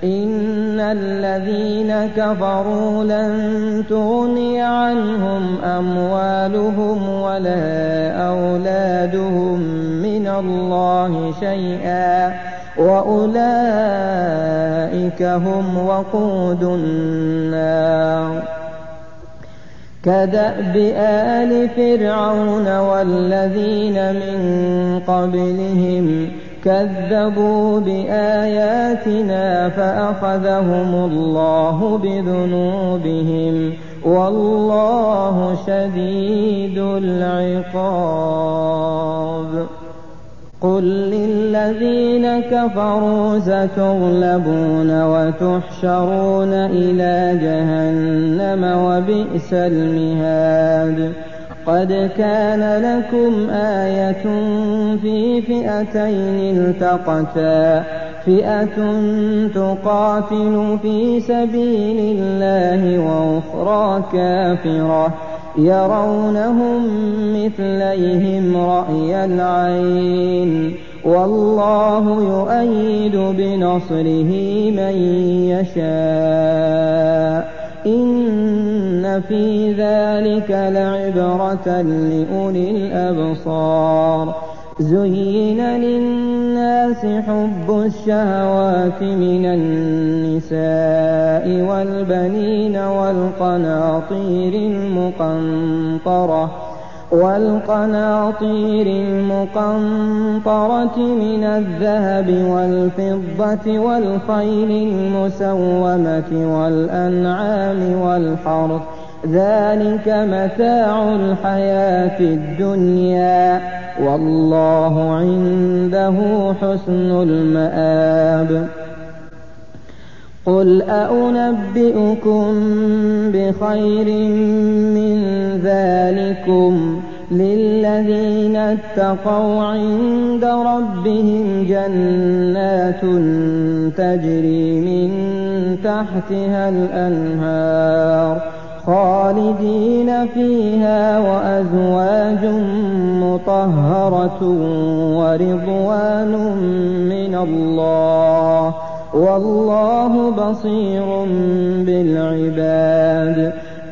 إن الذين كفروا لن تغني عنهم أموالهم ولا أولادهم من الله شيئا وأولئك هم وقود النار. كدأب آل فرعون والذين من قبلهم كذبوا بآياتنا فأخذهم الله بذنوبهم والله شديد العقاب. قل للذين كفروا ستغلبون وتحشرون إلى جهنم وبئس المهاد. قد كان لكم آية في فئتين التقتا فئة تقاتل في سبيل الله وأخرى كافرة يرونهم مثليهم رأي العين والله يؤيد بنصره من يشاء. إن في ذلك لعبرة لأولي الأبصار. زين للناس حب الشهوات من النساء والبنين والقناطير المقنطرة من الذهب والفضة والخيل المسومة والأنعام والحرث ذلك متاع الحياة الدنيا والله عنده حسن المآب. قل أنبئكم بخير من ذلكم للذين اتقوا عند ربهم جنات تجري من تحتها الأنهار خالدين فيها وأزواج مطهرة ورضوان من الله والله بصير بالعباد.